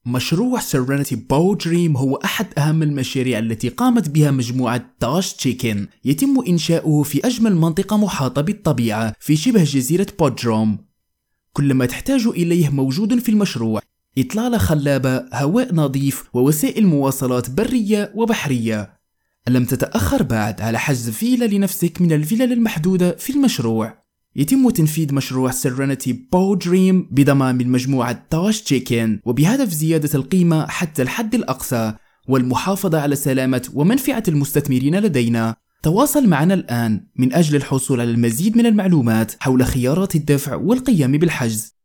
مشروع Serenity Bow Dream هو أحد أهم المشاريع التي قامت بها مجموعة تاش تشيكن. يتم إنشاؤه في أجمل منطقة محاطة بالطبيعة في شبه جزيرة بودروم. كل ما تحتاج إليه موجود في المشروع: إطلالة خلابة، هواء نظيف، ووسائل مواصلات برية وبحرية. ألم تتأخر بعد على حجز فيلا لنفسك من الفلل المحدودة في المشروع؟ يتم تنفيذ مشروع Serenity Bow Dream بضمان من مجموعة تاش تشيكن، وبهدف زيادة القيمة حتى الحد الأقصى والمحافظة على سلامة ومنفعة المستثمرين لدينا. تواصل معنا الآن من أجل الحصول على المزيد من المعلومات حول خيارات الدفع والقيام بالحجز.